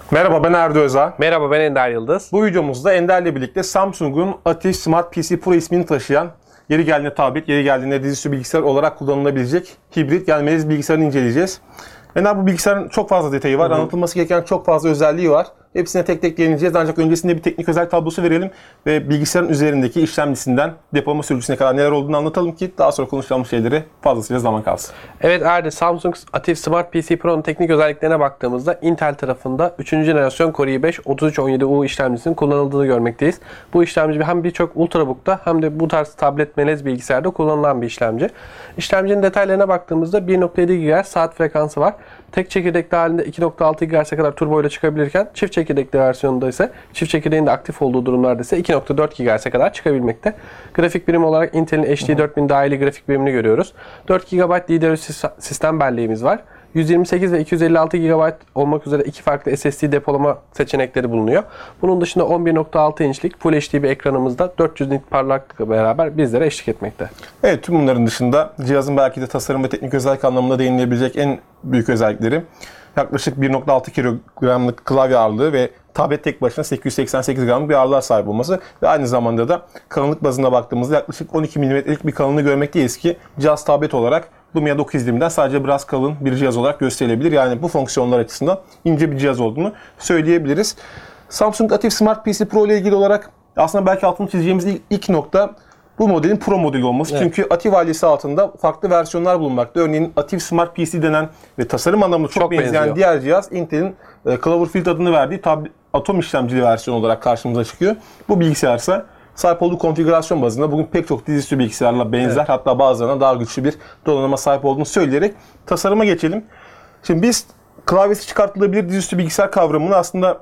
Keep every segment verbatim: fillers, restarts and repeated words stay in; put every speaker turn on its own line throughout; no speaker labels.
Merhaba, ben Erdo Öza.
Merhaba, ben Ender Yıldız.
Bu videomuzda Ender'le birlikte Samsung'un Atif Smart P C Pro ismini taşıyan, yeri geldiğinde tablet, yeri geldiğinde dizüstü bilgisayar olarak kullanılabilecek hibrit yani melez bilgisayarını inceleyeceğiz. Ender, bu bilgisayarın çok fazla detayı var, Hı-hı. anlatılması gereken çok fazla özelliği var. Hepsine tek tek değineceğiz ancak öncesinde bir teknik özellik tablosu verelim ve bilgisayarın üzerindeki işlemcisinden depolama sürücüsüne kadar neler olduğunu anlatalım ki daha sonra konuşacağımız şeyleri fazlasıyla zaman kalsın.
Evet Erdi, Samsung Atif Smart P C Pro'nun teknik özelliklerine baktığımızda Intel tarafında üçüncü jenerasyon Core i beş otuz üç on yedi U işlemcisinin kullanıldığını görmekteyiz. Bu işlemci hem birçok Ultrabook'ta hem de bu tarz tablet melez bilgisayarda kullanılan bir işlemci. İşlemcinin detaylarına baktığımızda bir nokta yedi gigahertz saat frekansı var. Tek çekirdekli halinde iki nokta altı gigahertz'e kadar turbo ile çıkabilirken çift çekirdekli versiyonunda ise çift çekirdeğin de aktif olduğu durumlarda ise iki nokta dört gigahertz'e kadar çıkabilmekte. Grafik birim olarak Intel'in H D dört bin dahili grafik birimini görüyoruz. dört gigabayt D D R üç sistem belleğimiz var. yüz yirmi sekiz ve iki yüz elli altı gigabayt olmak üzere iki farklı S S D depolama seçenekleri bulunuyor. Bunun dışında on bir nokta altı inçlik Full H D bir ekranımızda dört yüz nit parlaklıkla beraber bizlere eşlik etmekte.
Evet, tüm bunların dışında cihazın belki de tasarım ve teknik özellik anlamında değinilebilecek en büyük özellikleri yaklaşık bir nokta altı kilogramlık klavye ağırlığı ve tablet tek başına sekiz yüz seksen sekiz gramlık bir ağırlığa sahip olması ve aynı zamanda da kalınlık bazında baktığımızda yaklaşık on iki milimetrelik bir kalınlığı görmekteyiz ki cihaz tablet olarak Lumia dokuz yüz yirmiden sadece biraz kalın bir cihaz olarak gösterilebilir. Yani bu fonksiyonlar açısından ince bir cihaz olduğunu söyleyebiliriz. Samsung Atif Smart P C Pro ile ilgili olarak aslında belki altını çizeceğimiz ilk, ilk nokta bu modelin Pro modeli olması. Evet. Çünkü Atif ailesi altında farklı versiyonlar bulunmakta. Örneğin Atif Smart P C denen ve tasarım anlamında çok, çok benzeyen benziyor. Diğer cihaz Intel'in e, Cloverfield adını verdiği tablet, atom işlemcili versiyon olarak karşımıza çıkıyor. Bu bilgisayar ise sahip olduğu konfigürasyon bazında bugün pek çok dizüstü bilgisayarla benzer, evet. hatta bazılarına daha güçlü bir donanıma sahip olduğunu söyleyerek tasarıma geçelim. Şimdi biz klavyesi çıkartılabilir dizüstü bilgisayar kavramını aslında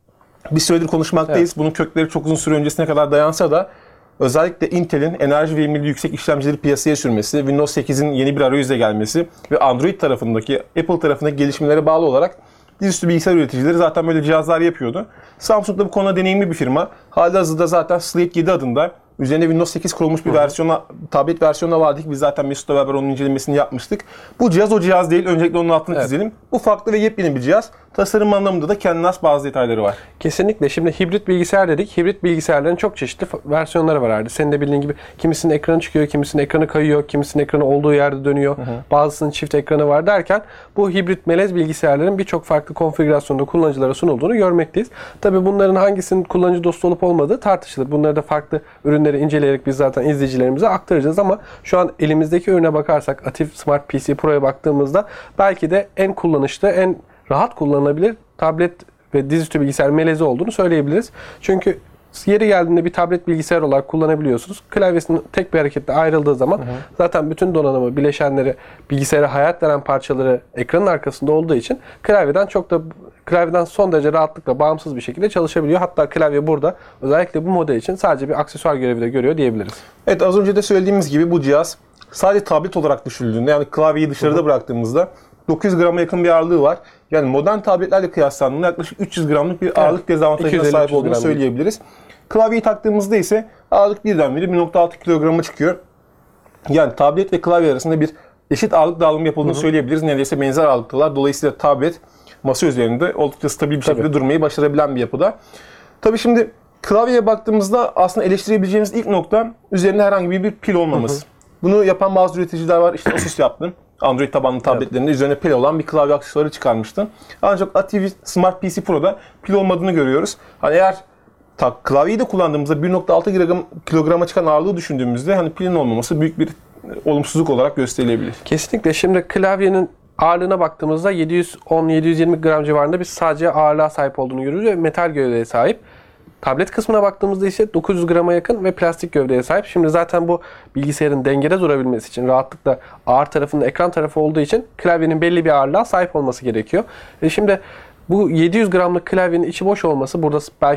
bir süredir konuşmaktayız. Evet. Bunun kökleri çok uzun süre öncesine kadar dayansa da özellikle Intel'in enerji verimliliği yüksek işlemcileri piyasaya sürmesi, Windows sekizin yeni bir arayüzle gelmesi ve Android tarafındaki, Apple tarafındaki gelişmelere bağlı olarak dizüstü bilgisayar üreticileri zaten böyle cihazlar yapıyordu. Samsung da bu konuda deneyimli bir firma. Halihazırda zaten Slate yedi adında üzerine Windows sekiz kurulmuş bir versiyona, tablet versiyonuna vardık. Biz zaten Mesut'la beraber onun incelemesini yapmıştık. Bu cihaz o cihaz değil. Öncelikle onun altını evet. çizelim. Bu farklı ve yepyeni bir cihaz. Tasarım anlamında da kendine has bazı detayları var.
Kesinlikle. Şimdi hibrit bilgisayar dedik. Hibrit bilgisayarların çok çeşitli versiyonları var artık. Senin de bildiğin gibi kimisinin ekranı çıkıyor, kimisinin ekranı kayıyor, kimisinin ekranı olduğu yerde dönüyor. Hı hı. Bazısının çift ekranı var derken bu hibrit melez bilgisayarların birçok farklı konfigürasyonda kullanıcılara sunulduğunu görmekteyiz. Tabii bunların hangisinin kullanıcı dostu olup olmadığı tartışılır. Bunları da farklı ürünleri inceleyerek biz zaten izleyicilerimize aktaracağız ama şu an elimizdeki ürüne bakarsak Atif Smart P C Pro'ya baktığımızda belki de en kullanışlı, en rahat kullanılabilir tablet ve dizüstü bilgisayar melezi olduğunu söyleyebiliriz. Çünkü yeri geldiğinde bir tablet bilgisayar olarak kullanabiliyorsunuz. Klavyesinin tek bir hareketle ayrıldığı zaman hı hı. zaten bütün donanımı, bileşenleri, bilgisayara hayat veren parçaları ekranın arkasında olduğu için klavyeden çok da klavyeden son derece rahatlıkla bağımsız bir şekilde çalışabiliyor. Hatta klavye burada özellikle bu model için sadece bir aksesuar görevi de görüyor diyebiliriz.
Evet, az önce de söylediğimiz gibi bu cihaz sadece tablet olarak düşünüldüğünde, yani klavyeyi dışarıda hı hı. bıraktığımızda dokuz yüz grama yakın bir ağırlığı var. Yani modern tabletlerle kıyaslandığında yaklaşık üç yüz gramlık bir ağırlık evet. dezavantajına sahip olduğunu söyleyebiliriz. Klavyeyi taktığımızda ise ağırlık birdenbire bir nokta altı kilograma çıkıyor. Yani tablet ve klavye arasında bir eşit ağırlık dağılımı yapıldığını hı hı. söyleyebiliriz. Neredeyse benzer ağırlıktalar. Dolayısıyla tablet masa üzerinde oldukça stabil bir şekilde Tabii. durmayı başarabilen bir yapıda. Tabii şimdi klavyeye baktığımızda aslında eleştirebileceğimiz ilk nokta üzerinde herhangi bir pil olmaması. Hı hı. Bunu yapan bazı üreticiler var. İşte Asus yaptı. Android tabanlı tabletlerinde evet. üzerine pil olan bir klavye aksesuarı çıkarmıştı. Ancak Atif Smart P C Pro'da pil olmadığını görüyoruz. Hani eğer ta, klavyeyi de kullandığımızda bir nokta altı kilograma çıkan ağırlığı düşündüğümüzde hani pilin olmaması büyük bir olumsuzluk olarak gösterilebilir.
Kesinlikle. Şimdi klavyenin ağırlığına baktığımızda yedi yüz on yedi yüz yirmi gram civarında biz sadece ağırlığa sahip olduğunu görüyoruz ve metal gövdeye sahip. Tablet kısmına baktığımızda ise dokuz yüz grama yakın ve plastik gövdeye sahip. Şimdi zaten bu bilgisayarın dengede durabilmesi için rahatlıkla ağır tarafının ekran tarafı olduğu için klavyenin belli bir ağırlığa sahip olması gerekiyor. Ve şimdi bu yedi yüz gramlık klavyenin içi boş olması burada belki de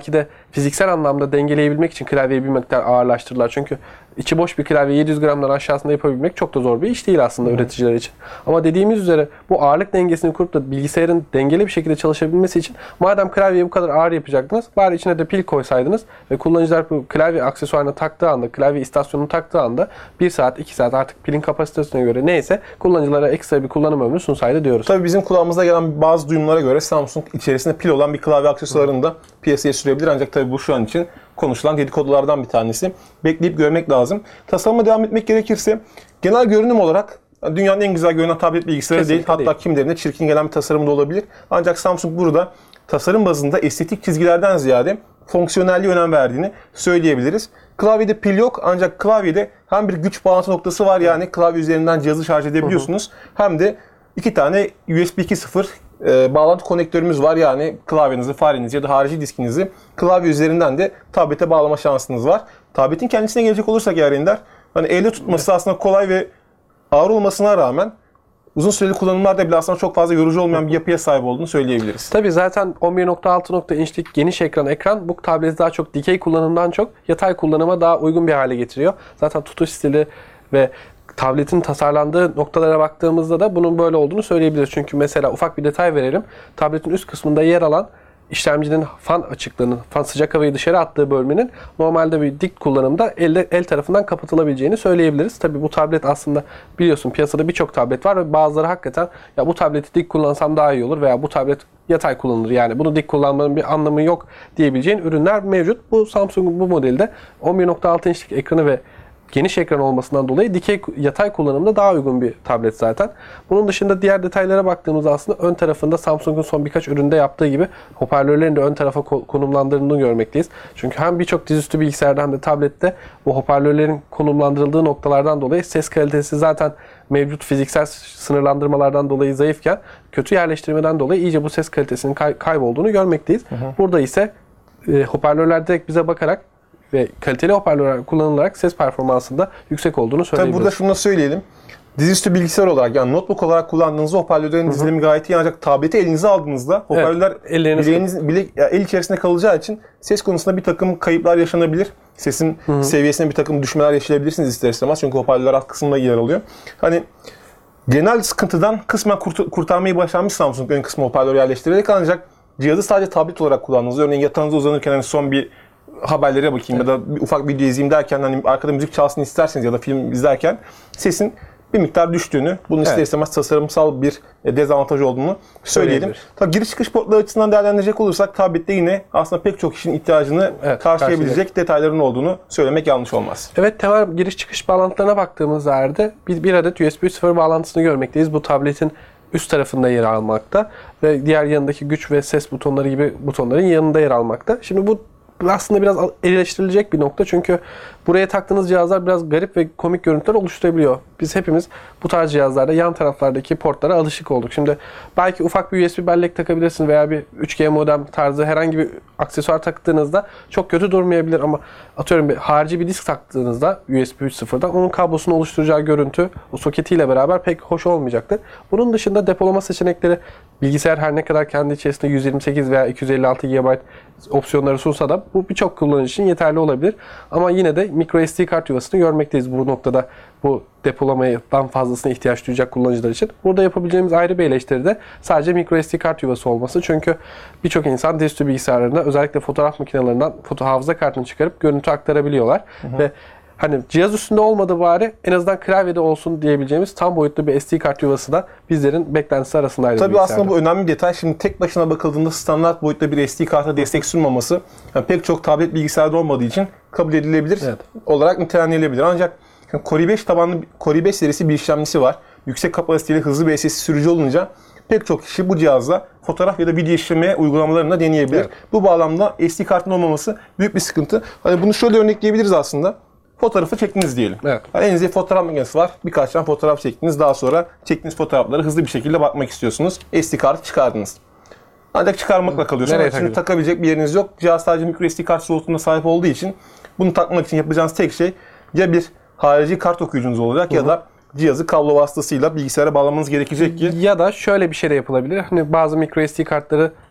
fiziksel anlamda dengeleyebilmek için klavyeyi bir miktar ağırlaştırdılar. Çünkü içi boş bir klavye yedi yüz gramdan aşağısında yapabilmek çok da zor bir iş değil aslında, hı, üreticiler için. Ama dediğimiz üzere bu ağırlık dengesini kurup da bilgisayarın dengeli bir şekilde çalışabilmesi için madem klavyeyi bu kadar ağır yapacaktınız, bari içine de pil koysaydınız ve kullanıcılar bu klavye aksesuarını taktığı anda, klavye istasyonunu taktığı anda bir saat, iki saat artık pilin kapasitesine göre neyse kullanıcılara ekstra bir kullanım ömrü sunsaydı diyoruz.
Tabii bizim kulağımıza gelen bazı duyumlara göre Samsung içerisinde pil olan bir klavye aksesuarını da piyasaya sürebilir. Ancak tabii bu şu an için konuşulan dedikodulardan bir tanesi. Bekleyip görmek lazım. Tasarıma devam etmek gerekirse genel görünüm olarak dünyanın en güzel görünen tablet bilgisayarı değil. Hatta değil. Kimilerine çirkin gelen bir tasarım da olabilir. Ancak Samsung burada tasarım bazında estetik çizgilerden ziyade fonksiyonelliğe önem verdiğini söyleyebiliriz. Klavyede pil yok ancak klavyede hem bir güç bağlantı noktası var, yani klavye üzerinden cihazı şarj edebiliyorsunuz. Hı hı. Hem de iki tane U S B iki nokta sıfır e, bağlantı konektörümüz var. Yani klavyenizi, farenizi ya da harici diskinizi klavye üzerinden de tablete bağlama şansınız var. Tabletin kendisine gelecek olursak eğer Ender, hani elde tutması aslında kolay ve ağır olmasına rağmen uzun süreli kullanımlarda bile aslında çok fazla yorucu olmayan bir yapıya sahip olduğunu söyleyebiliriz.
Tabii zaten on bir nokta altı inçlik geniş ekran ekran bu tableti daha çok dikey kullanımdan çok yatay kullanıma daha uygun bir hale getiriyor. Zaten tutuş stili ve tabletin tasarlandığı noktalara baktığımızda da bunun böyle olduğunu söyleyebiliriz. Çünkü mesela ufak bir detay verelim. Tabletin üst kısmında yer alan işlemcinin fan açıklığının, fan sıcak havayı dışarı attığı bölmenin normalde bir dik kullanımda elle, el tarafından kapatılabileceğini söyleyebiliriz. Tabii bu tablet aslında biliyorsun piyasada birçok tablet var ve bazıları hakikaten ya bu tableti dik kullansam daha iyi olur veya bu tablet yatay kullanılır, yani bunu dik kullanmanın bir anlamı yok diyebileceğin ürünler mevcut. Bu Samsung'un bu modelde on bir nokta altı inçlik ekranı ve geniş ekran olmasından dolayı dikey yatay kullanımda daha uygun bir tablet zaten. Bunun dışında diğer detaylara baktığımızda aslında ön tarafında Samsung'un son birkaç üründe yaptığı gibi hoparlörlerin de ön tarafa konumlandırıldığını görmekteyiz. Çünkü hem birçok dizüstü bilgisayarda hem de tablette bu hoparlörlerin konumlandırıldığı noktalardan dolayı ses kalitesi zaten mevcut fiziksel sınırlandırmalardan dolayı zayıfken kötü yerleştirmeden dolayı iyice bu ses kalitesinin kay- kaybolduğunu görmekteyiz. Hı hı. Burada ise e, hoparlörler direkt bize bakarak ve kaliteli hoparlörler kullanılarak ses performansında yüksek olduğunu söyleyebiliriz.
Tabii burada şunu da söyleyelim. Dizüstü bilgisayar olarak, yani notebook olarak kullandığınızda hoparlörlerin dizilimi gayet iyi, ancak tableti elinize aldığınızda hoparlörler evet, bileğiniz, bilek, yani el içerisinde kalacağı için ses konusunda bir takım kayıplar yaşanabilir. Sesin hı hı. seviyesine bir takım düşmeler yaşayabilirsiniz ister istemez. Çünkü hoparlörler alt kısmında yer alıyor. Hani genel sıkıntıdan kısmen kurt- kurtarmayı başarmış Samsung ön kısmı hoparlör yerleştirerek, ancak cihazı sadece tablet olarak kullandığınızda, örneğin yatağınızda uzanırken hani son bir haberlere bakayım evet. ya da bir ufak video izleyeyim derken, hani arkada müzik çalsın isterseniz ya da film izlerken sesin bir miktar düştüğünü, bunun ister evet. istemez tasarımsal bir dezavantaj olduğunu söyleyelim. Tabii giriş çıkış portları açısından değerlendirecek olursak tablette yine aslında pek çok kişinin ihtiyacını evet, karşılayabilecek detayların olduğunu söylemek yanlış olmaz.
Evet, temel giriş çıkış bağlantılarına baktığımız yerde bir, bir adet U S B üç nokta sıfır bağlantısını görmekteyiz. Bu tabletin üst tarafında yer almakta ve diğer yanındaki güç ve ses butonları gibi butonların yanında yer almakta. Şimdi bu aslında biraz eleştirilecek bir nokta, çünkü buraya taktığınız cihazlar biraz garip ve komik görüntüler oluşturabiliyor. Biz hepimiz bu tarz cihazlarda yan taraflardaki portlara alışık olduk. Şimdi belki ufak bir U S B bellek takabilirsin veya bir üç G modem tarzı herhangi bir aksesuar taktığınızda çok kötü durmayabilir, ama atıyorum bir harici bir disk taktığınızda U S B üç nokta sıfırdan onun kablosunu oluşturacağı görüntü o soketiyle beraber pek hoş olmayacaktır. Bunun dışında depolama seçenekleri, bilgisayar her ne kadar kendi içerisinde yüz yirmi sekiz veya iki yüz elli altı gigabayt opsiyonları sunsa da bu birçok kullanıcı için yeterli olabilir. Ama yine de microSD kart yuvasını görmekteyiz bu noktada. Bu depolamadan fazlasına ihtiyaç duyacak kullanıcılar için. Burada yapabileceğimiz ayrı bir eleştiri de sadece microSD kart yuvası olması. Çünkü birçok insan dizüstü bilgisayarlarında özellikle fotoğraf makinelerinden foto hafıza kartını çıkarıp görüntü aktarabiliyorlar. Hı hı. Ve hani cihaz üstünde olmadı bari en azından klavyede olsun diyebileceğimiz tam boyutlu bir S D kart yuvası da bizlerin beklentisi arasındaydı.
Tabii aslında bu önemli bir detay. Şimdi tek başına bakıldığında standart boyutta bir S D karta destek sunmaması yani pek çok tablet bilgisayarda olmadığı için kabul edilebilir evet. olarak nitelendirilebilir. Ancak Core i beş tabanlı Core i beş serisi bir işlemcisi var. Yüksek kapasiteli hızlı bir S S D sürücü olunca pek çok kişi bu cihazla fotoğraf ya da video işleme uygulamalarını da deneyebilir. Evet. Bu bağlamda S D kartın olmaması büyük bir sıkıntı. Hani bunu şöyle örnekleyebiliriz aslında. Fotoğrafı çektiniz diyelim. Evet. Yani elinizde fotoğraf makinesi var. Birkaç tane fotoğraf çektiniz. Daha sonra çektiğiniz fotoğrafları hızlı bir şekilde bakmak istiyorsunuz. S D kartı çıkardınız. Ancak çıkarmakla kalıyorsunuz. Şimdi takabilecek bir yeriniz yok. Cihaz sadece microSD kart slotuna sahip olduğu için bunu takmak için yapacağınız tek şey ya bir harici kart okuyucunuz olacak Hı-hı. ya da cihazı kablo vasıtasıyla bilgisayara bağlamanız gerekecek ki.
Ya da şöyle bir şey de yapılabilir. Hani bazı microSD kartları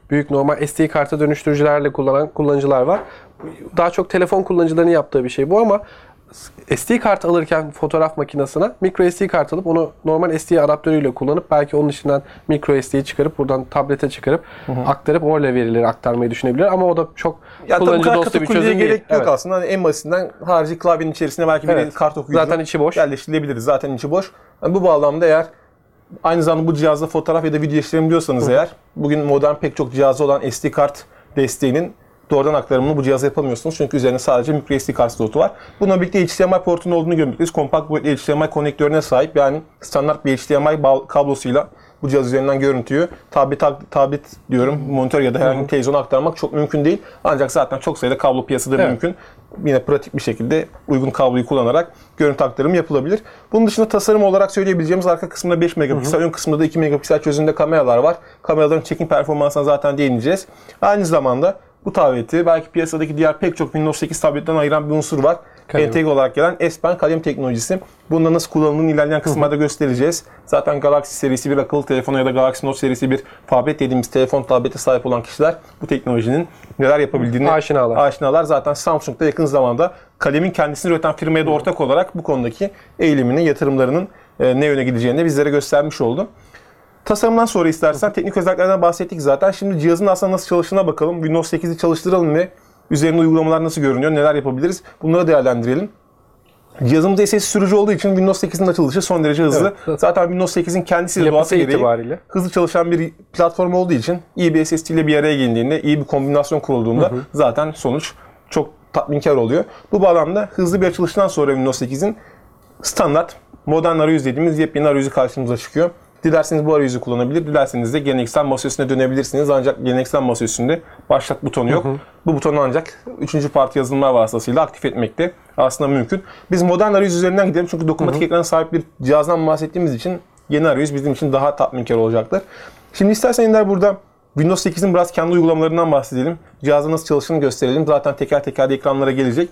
büyük normal S D karta dönüştürücülerle kullanan kullanıcılar var. Daha çok telefon kullanıcılarının yaptığı bir şey bu ama S D kart alırken fotoğraf makinesine micro S D kart alıp onu normal S D adaptörüyle kullanıp belki onun içinden micro S D'yi çıkarıp buradan tablete çıkarıp hı hı. aktarıp orada verileri aktarmayı düşünebilir ama o da çok
ya
kullanıcı dostu bir çözüm değil.
Gerek yok
evet.
aslında. Hani en basitinden harici klavyenin içerisine belki bir evet. kart okuyucu
zaten içi boş.
yerleştirilebiliriz. Zaten içi boş. Yani bu bağlamda eğer aynı zamanda bu cihazda fotoğraf ya da video işlemi diyorsanız hı. eğer bugün modern pek çok cihazda olan S D kart desteğinin doğrudan aktarımını bu cihaza yapamıyorsunuz. Çünkü üzerine sadece micro S D kart slotu var. Bununla birlikte H D M I portunun olduğunu görmekteyiz. Kompakt boyutlu H D M I konnektörüne sahip. Yani standart bir H D M I kablosuyla bu cihaz üzerinden görüntüyü tablet, tablet diyorum, monitör ya da herhangi bir televizyona aktarmak çok mümkün değil. Ancak zaten çok sayıda kablo piyasada evet. mümkün. Yine pratik bir şekilde uygun kabloyu kullanarak görüntü aktarımı yapılabilir. Bunun dışında tasarım olarak söyleyebileceğimiz arka kısmında beş megapiksel, ön kısmında da iki megapiksel çözünürlüğünde kameralar var. Kameraların çekim performansına zaten değineceğiz. Aynı zamanda bu tableti belki piyasadaki diğer pek çok Windows sekiz tabletten ayıran bir unsur var. Kalem. Entegre olarak gelen S Pen kalem teknolojisi. Bunda nasıl kullanıldığını ilerleyen kısımlarda göstereceğiz. Zaten Galaxy serisi bir akıllı telefonu ya da Galaxy Note serisi bir tablet dediğimiz telefon tablete sahip olan kişiler bu teknolojinin neler yapabildiğini
aşinalar.
aşinalar. Zaten Samsung da yakın zamanda kalemin kendisini üreten firmaya da ortak olarak bu konudaki eğiliminin, yatırımlarının ne yöne gideceğini de bizlere göstermiş oldu. Tasarımdan sonra istersen teknik özelliklerden bahsettik zaten. Şimdi cihazın aslında nasıl çalıştığına bakalım. Windows sekizi çalıştıralım ve üzerinde uygulamalar nasıl görünüyor, neler yapabiliriz bunları değerlendirelim. Cihazımız S S sürücü olduğu için Windows sekizin açılışı son derece hızlı. Evet. Zaten Windows sekizin kendisi de doğası gereği itibariyle hızlı çalışan bir platform olduğu için iyi bir S S D ile bir araya gelindiğinde, iyi bir kombinasyon kurulduğunda hı hı. zaten sonuç çok tatminkar oluyor. Bu bağlamda hızlı bir açılıştan sonra Windows sekizin standart modern arayüz dediğimiz yepyeni arayüzü karşımıza çıkıyor. Dilerseniz bu arayüzü kullanabilir, dilerseniz de geleneksel masaüstüne dönebilirsiniz. Ancak geleneksel masaüstünde başlat butonu yok. Hı hı. Bu butonu ancak üçüncü parti yazılımlar vasıtasıyla aktif etmek de aslında mümkün. Biz modern arayüz üzerinden gidelim çünkü dokunmatik ekrana sahip bir cihazdan bahsettiğimiz için yeni arayüz bizim için daha tatminkar olacaktır. Şimdi istersen Ender burada Windows sekizin biraz kendi uygulamalarından bahsedelim. Cihazın nasıl çalıştığını gösterelim. Zaten teker teker de ekranlara gelecek.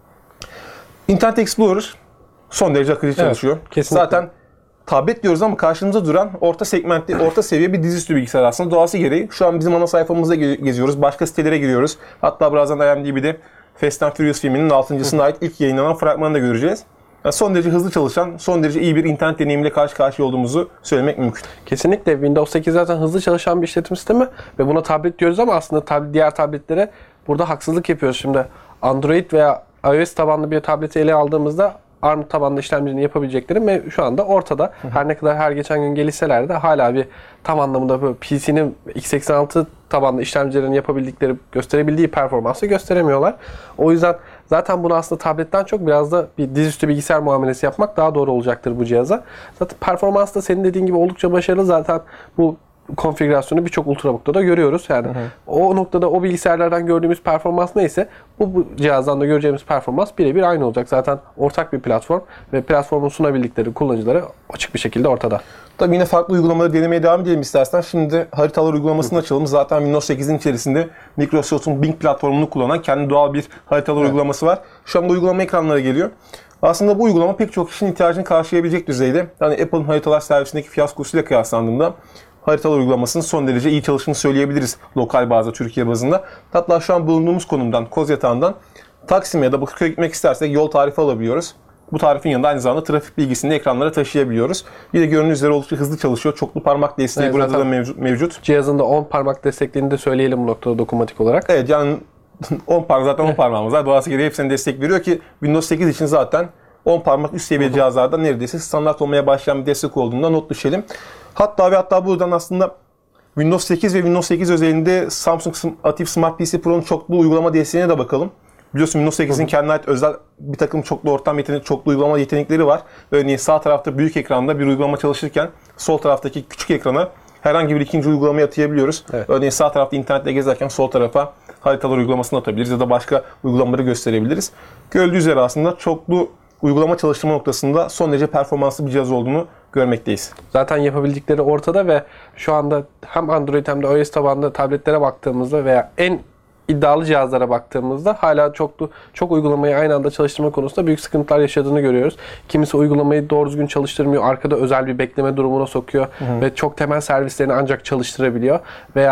Internet Explorer son derece akıcı çalışıyor. Evet, kesinlikle. Zaten tablet diyoruz ama karşımıza duran orta segmentli, orta seviye bir dizüstü bilgisayar aslında. Doğası gereği şu an bizim ana sayfamızda geziyoruz. Başka sitelere giriyoruz. Hatta birazdan I M D B'de Fast and Furious filminin altıncısına ait ilk yayınlanan fragmanını da göreceğiz. Yani son derece hızlı çalışan, son derece iyi bir internet deneyimiyle karşı karşıya olduğumuzu söylemek mümkün.
Kesinlikle. Windows sekiz zaten hızlı çalışan bir işletim sistemi ve buna tablet diyoruz ama aslında tab- diğer tabletlere burada haksızlık yapıyoruz. Şimdi Android veya iOS tabanlı bir tableti ele aldığımızda ARM tabanlı işlemlerini yapabilecekleri ve şu anda ortada. Hı hı. Her ne kadar her geçen gün gelişseler de hala bir tam anlamda böyle P C'nin x seksen altı tabanlı işlemcilerin yapabildikleri, gösterebildiği performansı gösteremiyorlar. O yüzden zaten bunu aslında tabletten çok biraz da bir dizüstü bilgisayar muamelesi yapmak daha doğru olacaktır bu cihaza. Zaten performans da senin dediğin gibi oldukça başarılı. Zaten bu konfigürasyonu birçok ultrabook'ta da görüyoruz. Yani hı hı. o noktada o bilgisayarlardan gördüğümüz performans neyse bu, bu cihazdan da göreceğimiz performans birebir aynı olacak. Zaten ortak bir platform ve platformun sunabildikleri kullanıcıları açık bir şekilde ortada.
Tabii yine farklı uygulamaları denemeye devam edelim istersen. Şimdi haritalar uygulamasını hı. açalım. Zaten Windows sekizin içerisinde Microsoft'un Bing platformunu kullanan kendi doğal bir haritalar evet. uygulaması var. Şu anda uygulama ekranlara geliyor. Aslında bu uygulama pek çok kişinin ihtiyacını karşılayabilecek düzeyde. Yani Apple'ın haritalar servisindeki fiyaskosuyla kıyaslandığında haritalar uygulamasının son derece iyi çalıştığını söyleyebiliriz lokal bazda, Türkiye bazında. Hatta şu an bulunduğumuz konumdan, Koz Yatağı'ndan Taksim'e ya da Bakırköy'e gitmek istersek yol tarifi alabiliyoruz. Bu tarifin yanında aynı zamanda trafik bilgisini de ekranlara taşıyabiliyoruz. Bir de göründüğü üzere oldukça hızlı çalışıyor. Çoklu parmak desteği evet, burada da mevcut, mevcut.
Cihazında on parmak desteklerini de söyleyelim bu noktada dokunmatik olarak.
Evet yani on parmak zaten on parmağımız var. Doğası gereği hepsine destek veriyor ki Windows sekiz için zaten on parmak üst seviye cihazlarda neredeyse standart olmaya başlayan bir destek olduğunda not düşelim. Hatta ve hatta buradan aslında Windows sekiz ve Windows sekiz özelinde Samsung Active Smart P C Pro'nun çoklu uygulama desteğine de bakalım. Biliyorsun Windows sekizin kendine ait özel bir takım çoklu ortam yetenek, çoklu uygulama yetenekleri var. Örneğin sağ tarafta büyük ekranda bir uygulama çalışırken sol taraftaki küçük ekrana herhangi bir ikinci uygulamayı atayabiliyoruz. Evet. Örneğin sağ tarafta internette gezerken sol tarafa haritalar uygulamasını atabiliriz ya da başka uygulamaları gösterebiliriz. Görüldüğü üzere aslında çoklu uygulama çalıştırma noktasında son derece performanslı bir cihaz olduğunu görmekteyiz.
Zaten yapabildikleri ortada ve şu anda hem Android hem de iOS tabanlı tabletlere baktığımızda veya en iddialı cihazlara baktığımızda hala çoklu çok uygulamayı aynı anda çalıştırma konusunda büyük sıkıntılar yaşadığını görüyoruz. Kimisi uygulamayı doğru düzgün çalıştırmıyor, arkada özel bir bekleme durumuna sokuyor hı hı. ve çok temel servislerini ancak çalıştırabiliyor veya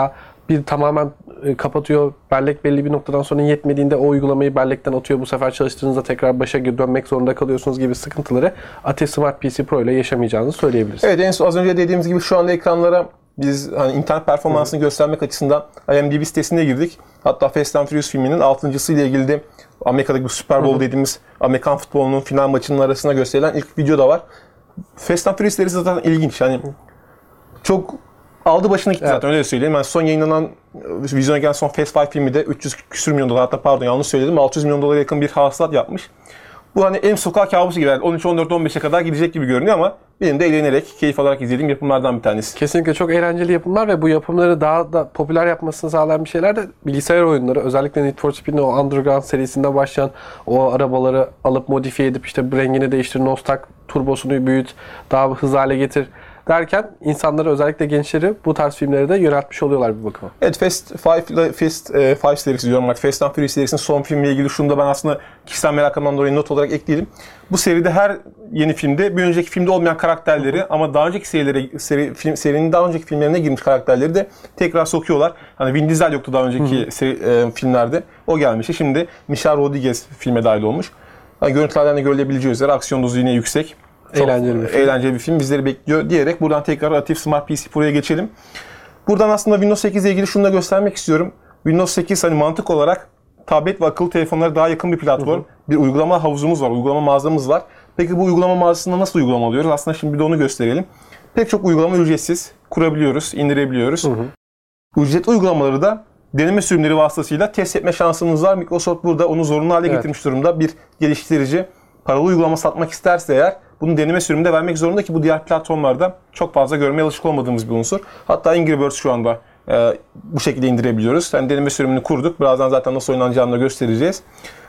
bir tamamen e, kapatıyor. Bellek belli bir noktadan sonra yetmediğinde o uygulamayı bellekten atıyor. Bu sefer çalıştığınızda tekrar başa geri dönmek zorunda kalıyorsunuz gibi sıkıntıları Atif Smart P C Pro ile yaşamayacağınızı söyleyebiliriz.
Evet, en son az önce dediğimiz gibi şu anda ekranlara biz hani internet performansını Hı-hı. göstermek açısından I M D B sitesine girdik. Hatta Fast and Furious filminin altıncısı ile ilgili de Amerika'daki bu Super Bowl Hı-hı. dediğimiz Amerikan futbolunun final maçının arasına gösterilen ilk video da var. Fast and Furious serisi zaten ilginç. Yani çok aldı başına gitti evet. zaten, öyle söyleyeyim. Yani son yayınlanan, vizyona gelen son Fast Five filmi de üç yüz küsür milyon dolar, hatta pardon yanlış söyledim, altı yüz milyon dolara yakın bir hasılat yapmış. Bu hani en sokak kabusu gibi, yani on üç, on dört, on beşe kadar gidecek gibi görünüyor ama benim de eğlenerek, keyif alarak izlediğim yapımlardan bir tanesi.
Kesinlikle çok eğlenceli yapımlar ve bu yapımları daha da popüler yapmasını sağlayan bir şeyler de bilgisayar oyunları. Özellikle Need for Speed'in o Underground serisinden başlayan o arabaları alıp modifiye edip işte rengini değiştir, Nostalg turbosunu büyüt, daha hızlı hale getir derken insanları, özellikle gençleri bu tarz filmlere de yöneltmiş oluyorlar bir bakıma.
Evet, Fast Five, Fast Five serisi diyorum artık. Fast and Furious serisinin son filmiyle ilgili şunu da ben aslında kişisel merakımdan dolayı not olarak ekleyelim. Bu seride her yeni filmde bir önceki filmde olmayan karakterleri, hı hı. ama daha önceki serilere, seri, film, serinin daha önceki filmlerine girmiş karakterleri de tekrar sokuyorlar. Hani Vin Diesel yoktu daha önceki hı hı. Seri, e, filmlerde. O gelmişti. Şimdi Michelle Rodriguez filme dahil olmuş. Yani görüntülerden de görülebileceği üzere aksiyon dozu yine yüksek. Çok eğlenceli bir film. Eğlenceli bir film bizleri bekliyor diyerek buradan tekrar Atif Smart P C Pro'ya geçelim. Buradan aslında Windows sekiz ile ilgili şunu da göstermek istiyorum. Windows sekiz hani mantık olarak tablet ve akıllı telefonlara daha yakın bir platform. Hı hı. Bir uygulama havuzumuz var, uygulama mağazamız var. Peki bu uygulama mağazasında nasıl uygulama alıyoruz? Aslında şimdi bir de onu gösterelim. Pek çok uygulama ücretsiz. Kurabiliyoruz, indirebiliyoruz. Hı hı. Ücretli uygulamaları da deneme sürümleri vasıtasıyla test etme şansımız var. Microsoft burada onu zorunlu hale evet. getirmiş durumda. Bir geliştirici paralı uygulama satmak isterse eğer bunu deneme sürümünde vermek zorunda ki bu diğer platformlarda çok fazla görmeye alışık olmadığımız bir unsur. Hatta Angry Birds şu anda e, bu şekilde indirebiliyoruz. Yani deneme sürümünü kurduk. Birazdan zaten nasıl oynanacağını da göstereceğiz.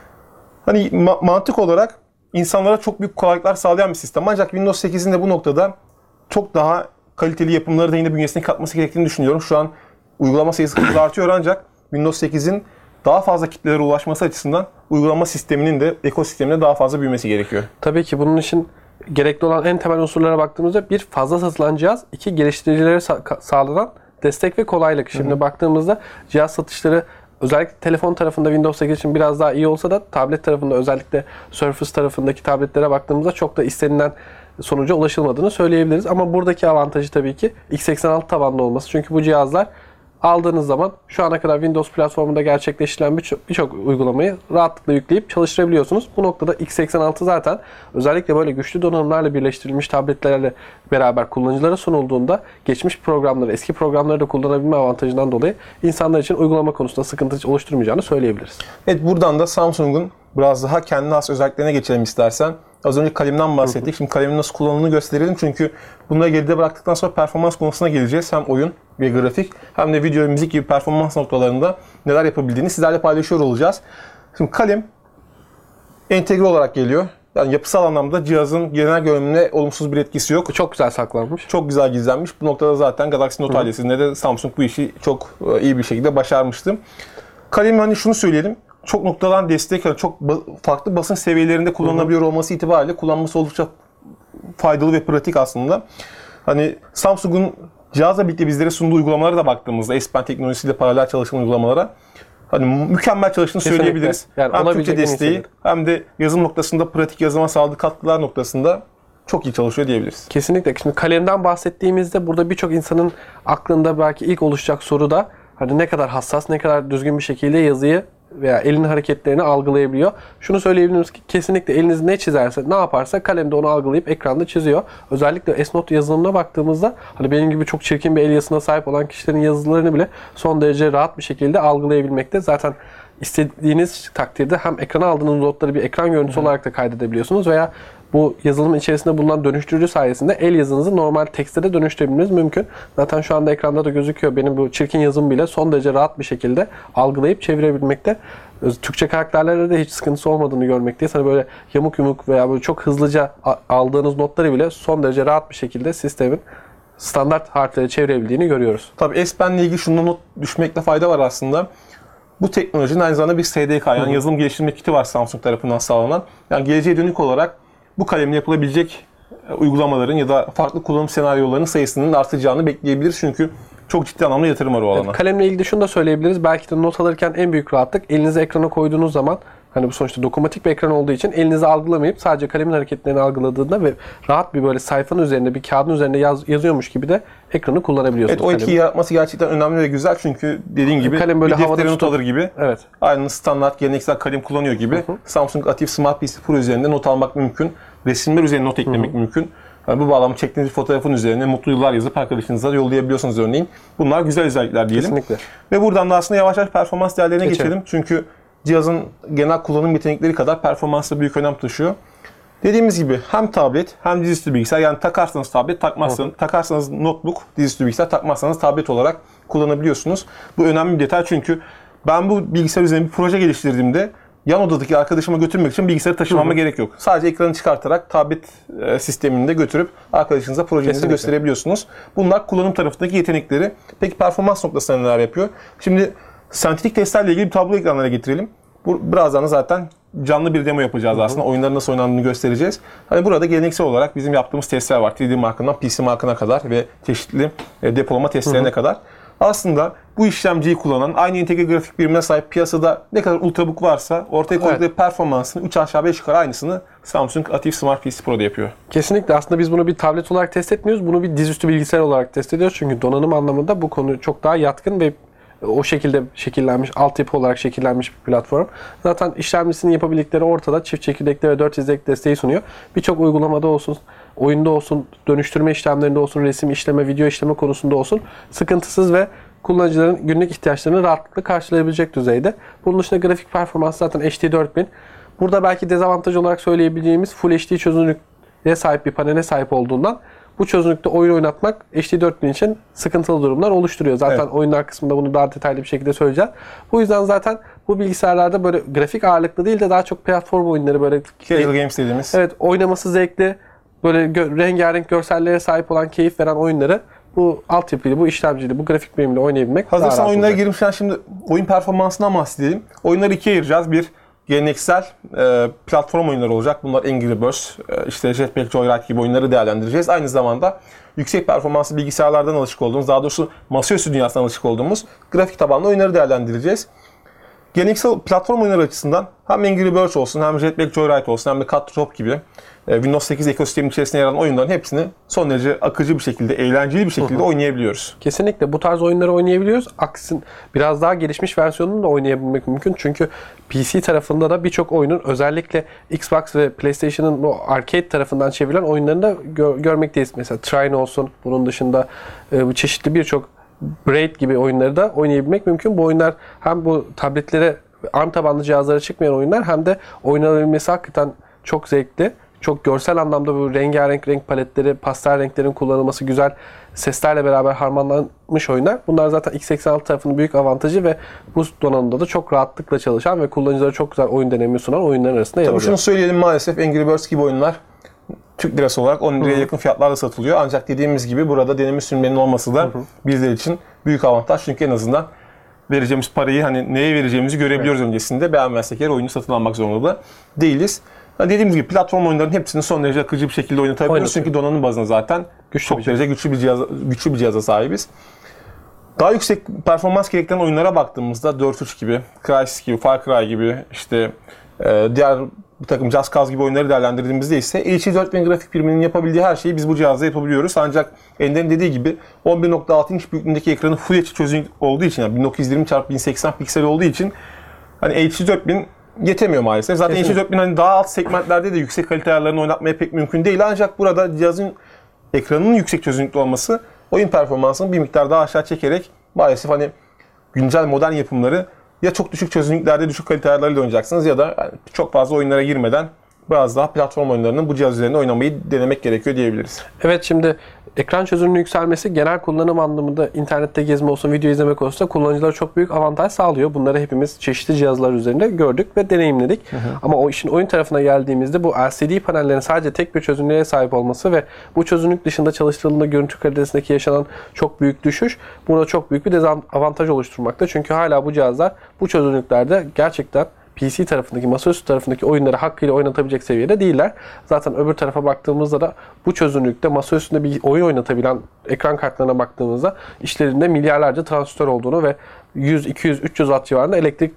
Hani ma- mantık olarak insanlara çok büyük kolaylıklar sağlayan bir sistem. Ancak Windows sekizin de bu noktada çok daha kaliteli yapımları da yine bünyesine katması gerektiğini düşünüyorum. Şu an uygulama sayısı hızla artıyor ancak Windows sekizin daha fazla kitlelere ulaşması açısından uygulama sisteminin de ekosistemine daha fazla büyümesi gerekiyor.
Tabii ki bunun için gerekli olan en temel unsurlara baktığımızda bir, fazla satılan cihaz, iki, geliştiricilere sa- sağlanan destek ve kolaylık. Şimdi Hı-hı. baktığımızda cihaz satışları özellikle telefon tarafında Windows sekiz için biraz daha iyi olsa da tablet tarafında, özellikle Surface tarafındaki tabletlere baktığımızda çok da istenilen sonuca ulaşılmadığını söyleyebiliriz. Ama buradaki avantajı tabii ki x seksen altı tabanlı olması. Çünkü bu cihazlar aldığınız zaman şu ana kadar Windows platformunda gerçekleştirilen birçok birçok uygulamayı rahatlıkla yükleyip çalıştırabiliyorsunuz. Bu noktada x seksen altı zaten özellikle böyle güçlü donanımlarla birleştirilmiş tabletlerle beraber kullanıcılara sunulduğunda geçmiş programları, eski programları da kullanabilme avantajından dolayı insanlar için uygulama konusunda sıkıntı oluşturmayacağını söyleyebiliriz.
Evet, buradan da Samsung'un biraz daha kendine has özelliklerine geçelim istersen. Az önce kalemden bahsettik. Hı hı. Şimdi kalemin nasıl kullanıldığını gösterelim. Çünkü bunları geride bıraktıktan sonra performans konusuna geleceğiz. Hem oyun ve grafik hem de video ve müzik gibi performans noktalarında neler yapabildiğini sizlerle paylaşıyor olacağız. Şimdi kalem entegre olarak geliyor. Yani yapısal anlamda cihazın genel görünümüne olumsuz bir etkisi yok.
Çok güzel saklanmış.
Çok güzel gizlenmiş. Bu noktada zaten Galaxy Note ailesinde de Samsung bu işi çok iyi bir şekilde başarmıştı. Kalem hani şunu söyleyelim. Çok noktadan destek, çok farklı basınç seviyelerinde kullanılabiliyor olması itibariyle kullanması oldukça faydalı ve pratik aslında. Hani Samsung'un cihazla birlikte bizlere sunduğu uygulamalara da baktığımızda S Pen teknolojisiyle paralel çalışan uygulamalara hani mükemmel çalıştığını Kesinlikle. söyleyebiliriz. Yani hem Türkçe desteği hem de yazım noktasında pratik yazıma sağladığı katkılar noktasında çok iyi çalışıyor diyebiliriz.
Kesinlikle. Şimdi kalemden bahsettiğimizde burada birçok insanın aklında belki ilk oluşacak soru da hani ne kadar hassas, ne kadar düzgün bir şekilde yazıyı veya elinin hareketlerini algılayabiliyor. Şunu söyleyebiliriz ki kesinlikle eliniz ne çizerse, ne yaparsa kalem de onu algılayıp ekranda çiziyor. Özellikle S-Note yazılımına baktığımızda hani benim gibi çok çirkin bir el yazısına sahip olan kişilerin yazılarını bile son derece rahat bir şekilde algılayabilmekte. Zaten istediğiniz takdirde hem ekrana aldığınız notları bir ekran görüntüsü Hı. olarak da kaydedebiliyorsunuz veya bu yazılımın içerisinde bulunan dönüştürücü sayesinde el yazınızı normal tekste de dönüştürebilmeniz mümkün. Zaten şu anda ekranda da gözüküyor. Benim bu çirkin yazım bile son derece rahat bir şekilde algılayıp çevirebilmekte. Türkçe karakterlerde de hiç sıkıntısı olmadığını görmekteyiz. Hani böyle yamuk yumuk veya böyle çok hızlıca aldığınız notları bile son derece rahat bir şekilde sistemin standart harfleri çevirebildiğini görüyoruz.
Tabii S Pen'le ilgili şundan not düşmekte fayda var aslında. Bu teknolojinin aynı zamanda bir S D K, yani Hı-hı. yazılım geliştirme kiti var Samsung tarafından sağlanan. Yani geleceğe dönük olarak bu kalemle yapılabilecek uygulamaların ya da farklı kullanım senaryolarının sayısının artacağını bekleyebiliriz. Çünkü çok ciddi anlamda yatırım var o alana.
Evet, kalemle ilgili şunu da söyleyebiliriz. Belki de not alırken en büyük rahatlık elinizi ekrana koyduğunuz zaman, hani bu sonuçta dokunmatik bir ekran olduğu için elinizi algılamayıp sadece kalemin hareketlerini algıladığında ve rahat bir böyle sayfanın üzerinde, bir kağıdın üzerinde yaz, yazıyormuş gibi de ekranı kullanabiliyorsunuz.
Evet, o etkiyi yaratması gerçekten önemli ve güzel çünkü dediğin gibi
kalem böyle
bir deftere
havada
not alır gibi,
evet.
aynı standart geleneksel kalem kullanıyor gibi hı hı. Samsung Atif Smart P C Pro üzerinde not almak mümkün. Resimler üzerine not eklemek hı hı. mümkün. Yani bu bağlamda çektiğiniz fotoğrafın üzerine mutlu yıllar yazıp arkadaşınıza yollayabiliyorsunuz örneğin. Bunlar güzel özellikler diyelim.
Kesinlikle.
Ve buradan da aslında yavaş yavaş performans değerlerine geçelim. geçelim. Çünkü cihazın genel kullanım yetenekleri kadar performansı büyük önem taşıyor. Dediğimiz gibi hem tablet hem dizüstü bilgisayar, yani takarsanız tablet, takmazsanız, takarsanız notebook, dizüstü bilgisayar, takmazsanız tablet olarak kullanabiliyorsunuz. Bu önemli bir detay çünkü ben bu bilgisayar üzerine bir proje geliştirdiğimde yan odadaki arkadaşıma götürmek için bilgisayarı taşımama gerek yok. Sadece ekranı çıkartarak tablet sisteminde götürüp arkadaşınıza projenizi Kesinlikle. gösterebiliyorsunuz. Bunlar kullanım tarafındaki yetenekleri. Peki performans noktasında neler yapıyor? Şimdi sentetik testlerle ilgili bir tablo ekranlara getirelim. Bu, birazdan da zaten canlı bir demo yapacağız hı hı. aslında. Oyunların nasıl oynandığını göstereceğiz. Hani burada geleneksel olarak bizim yaptığımız testler var. üç D markından P C markına kadar ve çeşitli depolama testlerine hı hı. kadar. Aslında bu işlemciyi kullanan, aynı entegre grafik birimine sahip piyasada ne kadar ultrabook varsa ortaya koydukları evet. performansını üç aşağı beş yukarı aynısını Samsung Atif Smart P C Pro'da yapıyor.
Kesinlikle. Aslında biz bunu bir tablet olarak test etmiyoruz. Bunu bir dizüstü bilgisayar olarak test ediyoruz. Çünkü donanım anlamında bu konu çok daha yatkın ve o şekilde şekillenmiş, altyapı olarak şekillenmiş bir platform. Zaten işlemcisinin yapabildikleri ortada. Çift çekirdekli ve dört izlek desteği sunuyor. Birçok uygulamada olsun, oyunda olsun, dönüştürme işlemlerinde olsun, resim işleme, video işleme konusunda olsun sıkıntısız ve kullanıcıların günlük ihtiyaçlarını rahatlıkla karşılayabilecek düzeyde. Bunun dışında grafik performans zaten H D dört bin. Burada belki dezavantaj olarak söyleyebileceğimiz Full H D çözünürlüğe sahip bir panele sahip olduğundan bu çözünürlükte oyun oynatmak H D dört bin için sıkıntılı durumlar oluşturuyor. Zaten evet. oyunlar kısmında bunu daha detaylı bir şekilde söyleyeceğiz. Bu yüzden zaten bu bilgisayarlarda böyle grafik ağırlıklı değil de daha çok platform oyunları böyle
casual games dediğimiz.
Evet, oynaması zevkli, böyle gö- rengarenk görsellere sahip olan, keyif veren oyunları bu altyapıyla, bu işlemciyle, bu grafik birimle oynayabilmek
Hazırsan
daha rahat
oyunlara
olacak.
girmişken şimdi oyun performansından bahsedelim. Oyunları ikiye ayıracağız. Bir geleneksel e, platform oyunları olacak. Bunlar Angry Birds, e, işte Jetpack Joyride gibi oyunları değerlendireceğiz. Aynı zamanda yüksek performanslı bilgisayarlardan alışık olduğumuz, daha doğrusu masaüstü dünyasından alışık olduğumuz grafik tabanlı oyunları değerlendireceğiz. Geleneksel platform oyunları açısından hem Angry Birds olsun, hem Jetpack Joyride olsun, hem de Cut Top gibi e, Windows sekiz ekosistemi içerisinde yer alan oyunların hepsini son derece akıcı bir şekilde, eğlenceli bir şekilde oynayabiliyoruz.
Kesinlikle bu tarz oyunları oynayabiliyoruz. Aksin biraz daha gelişmiş versiyonunu da oynayabilmek mümkün. Çünkü P C tarafında da birçok oyunun, özellikle Xbox ve PlayStation'ın bu arcade tarafından çevrilen oyunlarını da gör, görmekteyiz. Mesela Trine olsun, bunun dışında e, çeşitli birçok Braid gibi oyunları da oynayabilmek mümkün. Bu oyunlar hem bu tabletlere, ARM tabanlı cihazlara çıkmayan oyunlar hem de oynanabilmesi hakikaten çok zevkli. Çok görsel anlamda bu rengarenk renk paletleri, pastel renklerin kullanılması, güzel seslerle beraber harmanlanmış oyunlar. Bunlar zaten x seksen altı tarafının büyük avantajı ve bu donanımda da çok rahatlıkla çalışan ve kullanıcılara çok güzel oyun deneyimi sunan oyunların arasında yer alıyor.
Tabii şunu söyleyelim, maalesef Angry Birds gibi oyunlar Türk lirası olarak on liraya yakın fiyatlarla satılıyor. Ancak dediğimiz gibi burada deneme sürümlerinin olması da hı hı. bizler için büyük avantaj. Çünkü en azından vereceğimiz parayı hani neye vereceğimizi görebiliyoruz evet. öncesinde. Beğenmezsek eğer oyunu satın almak zorunda da değiliz. Yani dediğimiz gibi platform oyunlarının hepsini son derece akıcı bir şekilde oynatabiliyoruz. Çünkü donanım bazında zaten güçlü çok derece güçlü bir cihaza, güçlü bir cihaza sahibiz. Daha yüksek performans gerektiren oyunlara baktığımızda dört üç gibi, Crysis gibi, Far Cry gibi, işte e, diğer bir takım Just Cause gibi oyunları değerlendirdiğimizde ise H D dört bin grafik biriminin yapabildiği her şeyi biz bu cihazda yapabiliyoruz. Ancak Ender'in dediği gibi on bir nokta altı inç büyüklüğündeki ekranı Full H D çözünürlük olduğu için, yani bin dokuz yüz yirmi çarpı bin seksen piksel olduğu için hani H D dört bin yetemiyor maalesef. Zaten H D dört bin hani daha alt segmentlerde de yüksek kalite ayarlarını oynatmaya pek mümkün değil. Ancak burada cihazın ekranının yüksek çözünürlüklü olması oyun performansını bir miktar daha aşağı çekerek maalesef hani güncel modern yapımları ya çok düşük çözünürlüklerde düşük kalite ayarlarıyla oynayacaksınız ya da yani çok fazla oyunlara girmeden biraz daha platform oyunlarının bu cihaz üzerinde oynamayı denemek gerekiyor diyebiliriz.
Evet, şimdi ekran çözünürlüğü yükselmesi genel kullanım anlamında internette gezme olsun, video izlemek olsun kullanıcılara çok büyük avantaj sağlıyor. Bunları hepimiz çeşitli cihazlar üzerinde gördük ve deneyimledik. Hı hı. Ama o işin oyun tarafına geldiğimizde bu L C D panellerin sadece tek bir çözünürlüğe sahip olması ve bu çözünürlük dışında çalıştırıldığında görüntü kalitesindeki yaşanan çok büyük düşüş burada çok büyük bir dezavantaj oluşturmakta. Çünkü hala bu cihazlar bu çözünürlüklerde gerçekten P C tarafındaki, masaüstü tarafındaki oyunları hakkıyla oynatabilecek seviyede değiller. Zaten öbür tarafa baktığımızda da bu çözünürlükte masaüstünde bir oyun oynatabilen ekran kartlarına baktığımızda işlerinde milyarlarca transistör olduğunu ve yüz, iki yüz, üç yüz watt civarında elektrik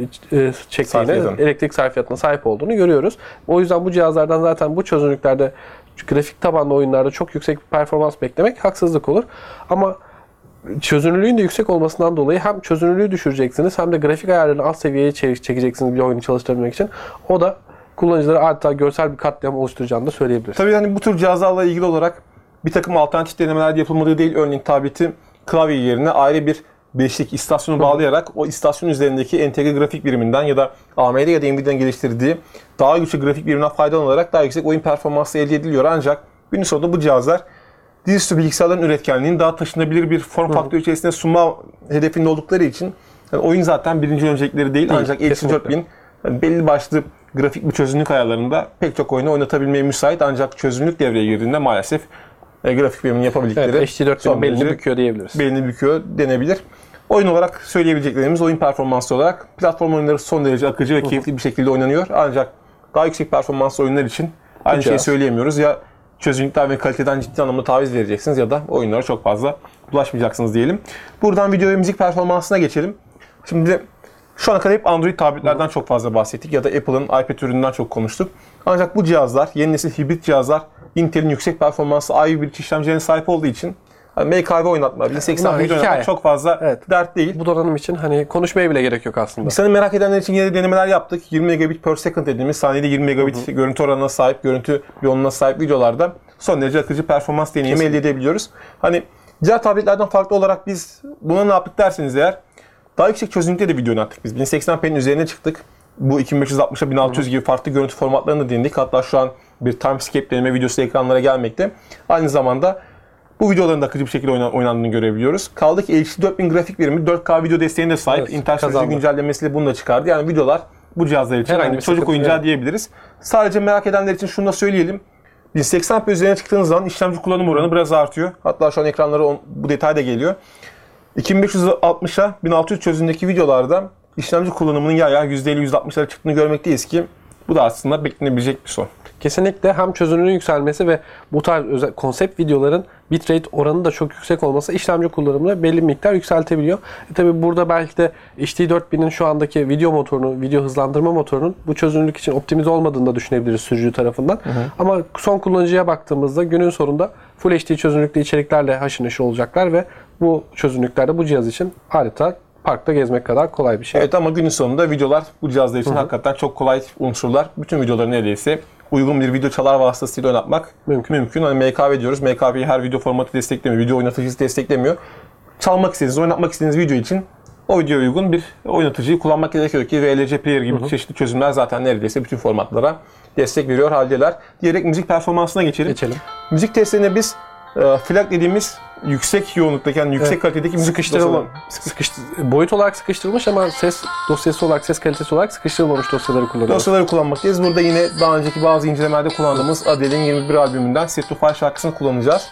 e, çektiğini,
Sarfiyatın.
elektrik sarfiyatına sahip olduğunu görüyoruz. O yüzden bu cihazlardan zaten bu çözünürlüklerde, grafik tabanlı oyunlarda çok yüksek bir performans beklemek haksızlık olur. Ama çözünürlüğün de yüksek olmasından dolayı hem çözünürlüğü düşüreceksiniz hem de grafik ayarlarını alt seviyeye çekeceksiniz bir oyunu çalıştırabilmek için. O da kullanıcılara adeta görsel bir katliam oluşturacağını da söyleyebiliriz.
Tabii hani bu tür cihazlarla ilgili olarak bir takım alternatif denemeler yapılmadığı değil. Örneğin tableti klavye yerine ayrı bir beşlik istasyonu bağlayarak o istasyon üzerindeki entegre grafik biriminden ya da A M D ya da Nvidia'nın geliştirdiği daha güçlü grafik biriminden faydalanarak daha yüksek oyun performansı elde ediliyor. Ancak günün sonunda bu cihazlar dizüstü bilgisayarların üretkenliğini daha taşınabilir bir form faktörü içerisinde sunma hedefinde oldukları için yani oyun zaten birinci öncelikleri değil, değil ancak L G dört bin yani belli başlı grafik bir çözünürlük ayarlarında pek çok oyunu oynatabilmeye müsait, ancak çözünürlük devreye girdiğinde maalesef e, grafik biriminin yapabildikleri
evet, H D dört bin belini büküyor diyebiliriz.
Belini büküyor denebilir. Oyun olarak söyleyebileceklerimiz oyun performansı olarak platform oyunları son derece akıcı ve keyifli bir şekilde oynanıyor. Ancak daha yüksek performanslı oyunlar için aynı şeyi söyleyemiyoruz. Ya çözünürlükten ve kaliteden ciddi anlamda taviz vereceksiniz ya da oyunlara çok fazla bulaşmayacaksınız diyelim. Buradan video ve müzik performansına geçelim. Şimdi şu ana kadar hep Android tabletlerden çok fazla bahsettik ya da Apple'ın iPad ürününden çok konuştuk. Ancak bu cihazlar, yeni nesil hibrit cihazlar Intel'in yüksek performanslı Ivy Bridge işlemcilerine sahip olduğu için hani M K V oynatma, bin seksen video oynatmak çok fazla evet. dert değil.
Bu donanım için hani konuşmaya bile gerek yok aslında.
Biz hani merak edenler için yine de denemeler yaptık. yirmi megabit per second dediğimiz saniyede yirmi megabit hı hı. görüntü oranına sahip, görüntü yoğunluğuna sahip videolarda son derece akıcı performans deneyimi Kesinlikle. elde edebiliyoruz. Hani diğer tabletlerden farklı olarak biz buna ne yaptık derseniz eğer daha yüksek çözünürlükte de video oynattık biz. bin seksen p'nin üzerine çıktık. Bu iki bin beş yüz altmışa bin altı yüz gibi farklı görüntü formatlarını da denedik. Hatta şu an bir timescape deneme videosu ekranlara gelmekte. Aynı zamanda bu videoların da akıcı bir şekilde oynandığını görebiliyoruz. Kaldı ki H D dört bin grafik birimi dört K video desteğine de sahip. Evet, Intel sürücü güncellemesiyle bunu da çıkardı. Yani videolar bu cihazlar için yani çocuk oyuncağı evet. diyebiliriz. Sadece merak edenler için şunu da söyleyelim. bin seksen p üzerine çıktığınız zaman işlemci kullanım oranı biraz artıyor. Hatta şu an ekranlara bu detay da geliyor. iki bin beş yüz altmışa bin altı yüz çözünürlükteki videolarda işlemci kullanımının ya ya yüzde elli yüzde altmışlara çıktığını görmekteyiz ki bu da aslında beklenebilecek bir son.
Kesinlikle hem çözünürlüğün yükselmesi ve bu tarz özel konsept videoların bitrate oranı da çok yüksek olması işlemci kullanımını belli bir miktar yükseltebiliyor. E tabi burada belki de H D dört binin şu andaki video motorunu, video hızlandırma motorunun bu çözünürlük için optimize olmadığını da düşünebiliriz sürücü tarafından. Hı hı. Ama son kullanıcıya baktığımızda günün sonunda Full H D çözünürlüklü içeriklerle haşır neşir olacaklar ve bu çözünürlüklerde bu cihaz için adeta parkta gezmek kadar kolay bir şey.
Evet ama günün sonunda videolar bu cihazlar için Hı-hı. hakikaten çok kolay unsurlar. Bütün videoları neredeyse uygun bir video çalar vasıtasıyla oynatmak mümkün. mümkün. Hani M K V diyoruz. M K V'yi her video formatı desteklemiyor. Video oynatıcısı desteklemiyor. Çalmak istediğiniz, oynatmak istediğiniz video için o videoya uygun bir oynatıcıyı kullanmak gerekiyor ki V L C Player gibi Hı-hı. çeşitli çözümler zaten neredeyse bütün formatlara destek veriyor haldeler. Diyerek müzik performansına geçelim.
Geçelim.
Müzik testlerinde biz e, FLAC dediğimiz yüksek yoğunluktaki yani yüksek evet. kalitedeki müzik
sıkıştırılma, sıkıştır, boyut olarak sıkıştırılmış ama ses dosyası olarak, ses kalitesi olarak sıkıştırılmamış dosyaları kullanıyoruz.
Dosyaları kullanmaktayız. Burada yine daha önceki bazı incelemelerde kullandığımız Adele'in yirmi bir albümünden Set to Fire şarkısını kullanacağız.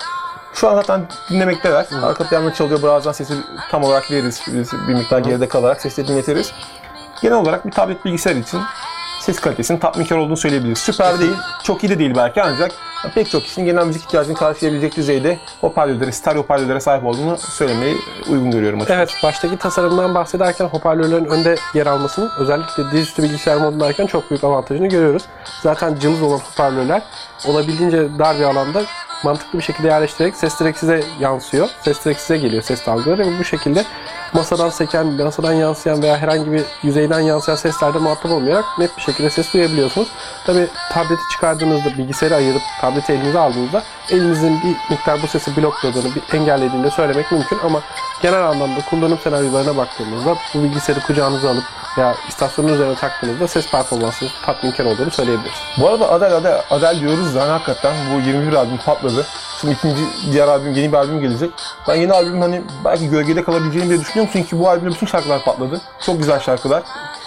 Şu an zaten dinlemekteler. Hı. Arka planda çalıyor. Birazdan sesi tam olarak veririz. Bir miktar Hı. geride kalarak sesleri dinletiriz. Genel olarak bir tablet bilgisayar için ses kalitesinin tatminkar olduğunu söyleyebiliriz. Süper değil, çok iyi de değil belki ancak pek çok kişinin genel müzik ihtiyacını karşılayabilecek düzeyde hoparlörlere, stereo hoparlörlere sahip olduğunu söylemeyi uygun görüyorum açıkçası.
Evet, baştaki tasarımdan bahsederken hoparlörlerin önde yer almasının özellikle dizüstü bilgisayar modundayken çok büyük avantajını görüyoruz. Zaten cılız olan hoparlörler olabildiğince dar bir alanda mantıklı bir şekilde yerleştirerek ses direkt size yansıyor. Ses direkt size geliyor, ses dalgaları ve bu şekilde masadan seken, masadan yansıyan veya herhangi bir yüzeyden yansıyan seslerde muhatap olmayarak net bir şekilde ses duyabiliyorsunuz. Tabi tableti çıkardığınızda, bilgisayarı ayırıp tableti elinize aldığınızda elinizin bir miktar bu sesi blokladığını, bir engellediğini de söylemek mümkün ama genel anlamda kullanım senaryolarına baktığımızda bu bilgisayarı kucağınıza alıp veya istasyonun üzerine taktığınızda ses performansı tatminkar olduğunu söyleyebiliriz.
Bu arada Adele, Adele, Adele diyoruz da hakikaten bu yirmi bir albüm patladı. Şimdi ikinci diğer albüm, yeni bir albüm gelecek. Ben yeni albüm hani belki gölgede kalabileceğini diye düşünüyorum çünkü bu albümde bütün şarkılar patladı. Çok güzel şarkılar.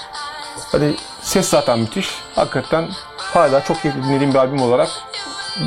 Hani ses zaten müthiş. Hakikaten hala çok keyifli dinlediğim bir albüm olarak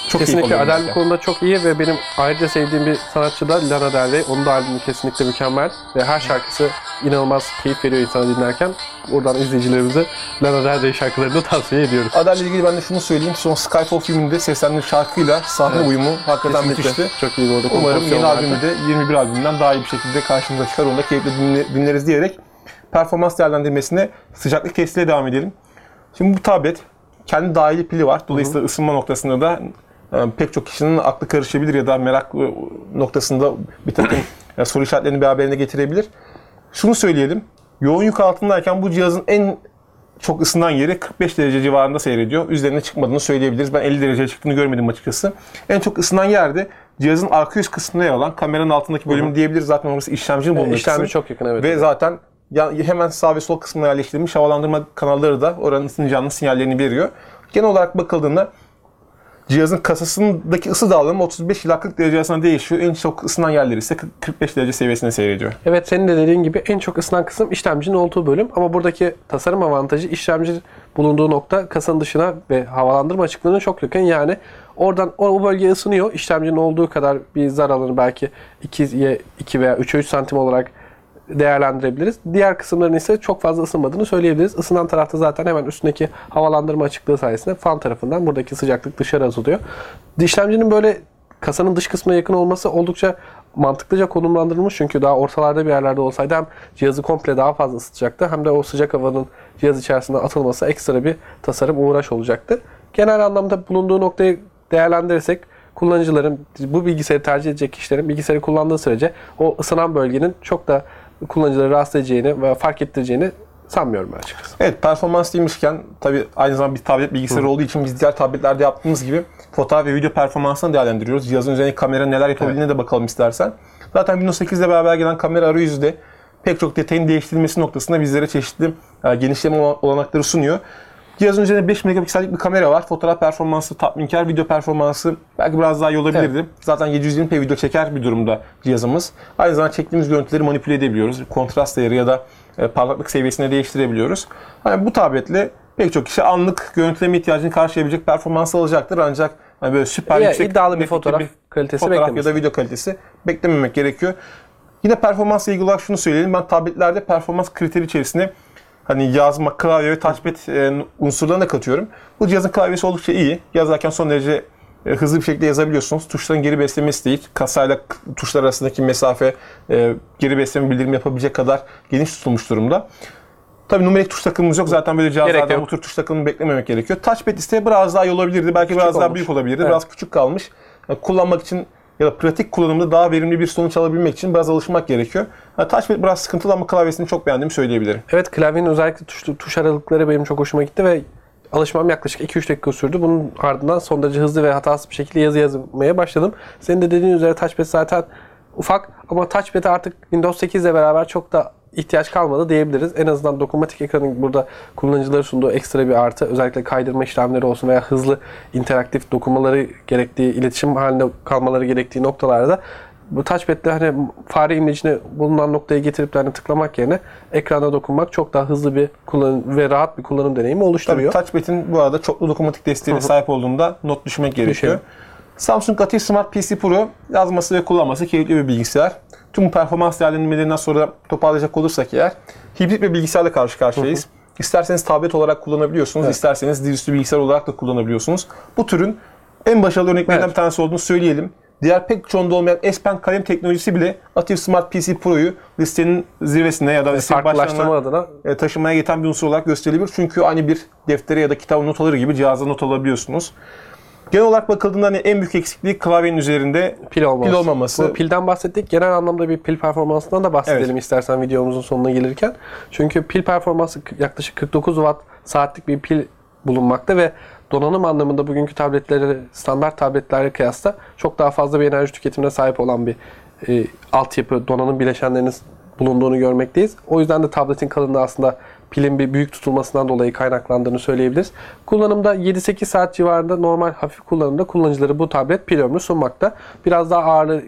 Çok
kesinlikle
keyif alıyorum
Adele
zaten.
konuda çok iyi ve benim ayrıca sevdiğim bir sanatçı da Lana Del Rey. Onun da albümü kesinlikle mükemmel ve her şarkısı inanılmaz keyif veriyor insana dinlerken. Buradan izleyicilerimize Lana Del Rey şarkılarını tavsiye ediyoruz.
Adele'le ilgili ben de şunu söyleyeyim. Son Skyfall filminde seslendiği şarkıyla sahne
Evet.
uyumu hakikaten
Kesinlikle.
müthişti.
Çok iyi orada
Umarım
kompozisyon
yeni
vardı.
albümü de yirmi bir albümden daha iyi bir şekilde karşımıza çıkar. Onu da keyifle dinle- dinleriz diyerek performans değerlendirmesine sıcaklık testiyle devam edelim. Şimdi bu tablet kendi dahili pili var. Dolayısıyla ısınma noktasında da e, pek çok kişinin aklı karışabilir ya da merak e, noktasında bir takım e, soru işaretlerini beraberinde getirebilir. Şunu söyleyelim. Yoğun yük altındayken bu cihazın en çok ısınan yeri kırk beş derece civarında seyrediyor. Üzerine çıkmadığını söyleyebiliriz. Ben elli dereceye çıktığını görmedim açıkçası. En çok ısınan yerde cihazın arka yüz kısmında yer alan kameranın altındaki bölüm diyebiliriz. Zaten orası işlemcinin bulunduğu
İşlemci
kısım.
çok yakın, evet.
Ve zaten ya- hemen sağ ve sol kısmına yerleştirilmiş havalandırma kanalları da oranın ısınacağının sinyallerini veriyor. Genel olarak bakıldığında cihazın kasasındaki ısı dağılımı otuz beş ila kırk derece arasında değişiyor. En çok ısınan yerleri ise kırk beş derece seviyesinde seyrediyor.
Evet, senin de dediğin gibi en çok ısınan kısım işlemcinin olduğu bölüm. Ama buradaki tasarım avantajı işlemci bulunduğu nokta kasanın dışına ve havalandırma açıklığına çok yakın. Yani oradan o bölge ısınıyor. İşlemcinin olduğu kadar bir zar alanı belki ikiye iki veya üçe üç santim olarak değerlendirebiliriz. Diğer kısımların ise çok fazla ısınmadığını söyleyebiliriz. Isınan tarafta zaten hemen üstündeki havalandırma açıklığı sayesinde fan tarafından buradaki sıcaklık dışarı atılıyor. İşlemcinin böyle kasanın dış kısmına yakın olması oldukça mantıklıca konumlandırılmış, çünkü daha ortalarda bir yerlerde olsaydı hem cihazı komple daha fazla ısıtacaktı hem de o sıcak havanın cihaz içerisinde atılması ekstra bir tasarım uğraş olacaktı. Genel anlamda bulunduğu noktayı değerlendirirsek kullanıcıların, bu bilgisayarı tercih edecek kişilerin bilgisayarı kullandığı sürece o ısınan bölgenin çok da kullanıcıları rahatsız edeceğini ve fark ettireceğini sanmıyorum ben açıkçası.
Evet, performans demişken tabii aynı zamanda bir tablet bilgisayarı olduğu için biz diğer tabletlerde yaptığımız gibi fotoğraf ve video performansını değerlendiriyoruz. Cihazın üzerindeki kamera neler yapabildiğine de bakalım istersen. Zaten Windows sekiz ile beraber gelen kamera arayüzü de pek çok detayın değiştirilmesi noktasında bizlere çeşitli e, genişleme olanakları sunuyor. Cihazın üzerinde beş megapiksellik bir kamera var. Fotoğraf performansı tatminkar, video performansı belki biraz daha iyi olabilirdi. Evet. Zaten yedi yüz yirmi p video çeker bir durumda cihazımız. Aynı zamanda çektiğimiz görüntüleri manipüle edebiliyoruz. Kontrast ayarı ya da e, parlaklık seviyesine değiştirebiliyoruz. Yani bu tabletle pek çok kişi anlık görüntüleme ihtiyacını karşılayabilecek performans alacaktır. Ancak yani böyle süper
Ya,
yüksek
iddialı bir fotoğraf kalitesi
fotoğraf ya
beklemesin.
da video kalitesi beklememek gerekiyor. Yine performansla ilgili olarak şunu söyleyelim. Ben tabletlerde performans kriteri içerisine hani yazma, klavye ve touchpad e, unsurlarına katıyorum. Bu cihazın klavyesi oldukça iyi. Yazarken son derece e, hızlı bir şekilde yazabiliyorsunuz. Tuşların geri beslemesi değil. Kasayla k- tuşlar arasındaki mesafe e, geri besleme bildirimi yapabilecek kadar geniş tutulmuş durumda. Tabii numerik tuş takımımız yok. Zaten böyle cihazlardan bu tür tuş takımını beklememek gerekiyor. Touchpad ise biraz daha iyi olabilirdi. Belki
Küçük
biraz daha
olmuş.
büyük olabilirdi.
Evet.
Biraz küçük kalmış. Yani kullanmak için ya da pratik kullanımda daha verimli bir sonuç alabilmek için biraz alışmak gerekiyor. Yani touchpad biraz sıkıntılı ama klavyesini çok beğendiğimi söyleyebilirim.
Evet, klavyenin özellikle tuş, tuş aralıkları benim çok hoşuma gitti ve alışmam yaklaşık iki üç dakika sürdü. Bunun ardından son derece hızlı ve hatasız bir şekilde yazı yazmaya başladım. Senin de dediğin üzere touchpad zaten ufak ama touchpad'e artık Windows sekiz ile beraber çok da ihtiyaç kalmadı diyebiliriz. En azından dokunmatik ekranın burada kullanıcılara sunduğu ekstra bir artı. Özellikle kaydırma işlemleri olsun veya hızlı interaktif dokunmaları gerektiği, iletişim halinde kalmaları gerektiği noktalarda bu touchpad'de hani fare imlecine bulunan noktaya getirip de hani tıklamak yerine ekrana dokunmak çok daha hızlı bir kullanım ve rahat bir kullanım deneyimi oluşturuyor.
Tabii touchpad'in bu arada çoklu dokunmatik desteğine sahip olduğunda not düşmek gerekiyor.
Düşelim.
Samsung Atif Smart P C Pro yazması ve kullanması keyifli bir bilgisayar. Tüm bu performans değerlendirmelerinden sonra toparlayacak olursak eğer hibrit bir bilgisayarla karşı karşıyayız. Hı hı. İsterseniz tablet olarak kullanabiliyorsunuz, evet. isterseniz dizüstü bilgisayar olarak da kullanabiliyorsunuz. Bu türün en başarılı örneklerinden evet. bir tanesi olduğunu söyleyelim. Diğer pek çoğunda olmayan S Pen kalem teknolojisi bile Atif Smart P C Pro'yu listenin zirvesine ya da listenin başlarına adına taşımaya yeten bir unsur olarak gösterilebilir. Çünkü aynı bir deftere ya da kitap not alır gibi cihazda not alabiliyorsunuz. Genel olarak bakıldığında hani en büyük eksikliği klavyenin üzerinde pil olmaması. Pil olmaması.
Bu pilden bahsettik. Genel anlamda bir pil performansından da bahsedelim evet. istersen videomuzun sonuna gelirken. Çünkü pil performansı yaklaşık kırk dokuz watt saatlik bir pil bulunmakta ve donanım anlamında bugünkü tabletlere, standart tabletlere kıyasla çok daha fazla bir enerji tüketimine sahip olan bir e, altyapı, donanım bileşenlerinin bulunduğunu görmekteyiz. O yüzden de tabletin kalınlığı aslında pilin bir büyük tutulmasından dolayı kaynaklandığını söyleyebiliriz. Kullanımda yedi sekiz saat civarında normal hafif kullanımda kullanıcıları bu tablet pil ömrü sunmakta. Biraz daha ağırlığı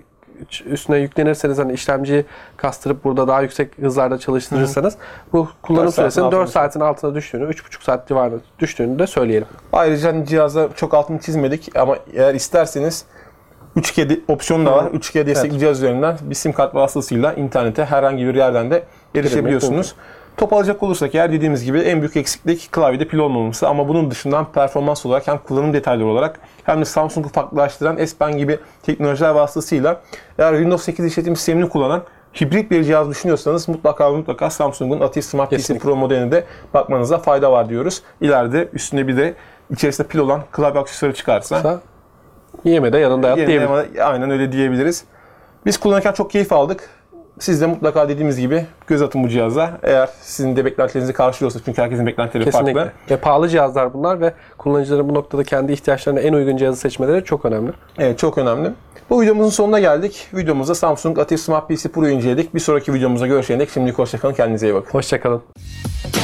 üstüne yüklenirseniz, hani işlemciyi kastırıp burada daha yüksek hızlarda çalıştırırsanız bu kullanım
dört saatin
süresinin
altına
dört saatin altına düştüğünü, üç buçuk saat civarında düştüğünü de söyleyelim.
Ayrıca hani cihaza çok altını çizmedik ama eğer isterseniz üç G opsiyonu da var. üç G destekli
Evet.
cihaz üzerinden bir sim kart vasıtasıyla internete herhangi bir yerden de erişebiliyorsunuz. Toparlayacak olursak eğer dediğimiz gibi en büyük eksiklik klavyede pil olmaması ama bunun dışından performans olarak hem kullanım detayları olarak hem de Samsung'u farklılaştıran S Pen gibi teknolojiler vasıtasıyla eğer Windows sekiz işletim sistemini kullanan hibrit bir cihaz düşünüyorsanız mutlaka ve mutlaka Samsung'un Atif Smart P C
Kesinlikle.
Pro modeline de bakmanıza fayda var diyoruz. İleride üstünde bir de içerisinde pil olan klavye aksesuarı çıkarsa
Yeme de yanında yat
Yine
diyebilirim.
de aynen öyle diyebiliriz. Biz kullanırken çok keyif aldık. Siz de mutlaka dediğimiz gibi göz atın bu cihaza. Eğer sizin de beklentilerinizi karşılıyorsa, çünkü herkesin beklentileri
Kesinlikle.
farklı.
Ve pahalı cihazlar bunlar ve kullanıcıların bu noktada kendi ihtiyaçlarına en uygun cihazı seçmeleri çok önemli.
Evet, çok önemli. Bu videomuzun sonuna geldik. Videomuzda Samsung Atif Smart P C Pro'yu inceledik. Bir sonraki videomuzda görüşene dek şimdilik hoşçakalın. Kendinize iyi bakın.
Hoşçakalın.